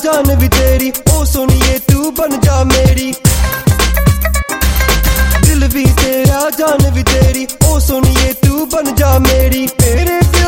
जान भी तेरी, ओ सोनिए तू बन जा मेरी। दिल भी तेरा जान भी तेरी, ओ सोनिए तू बन जा मेरी। तेरे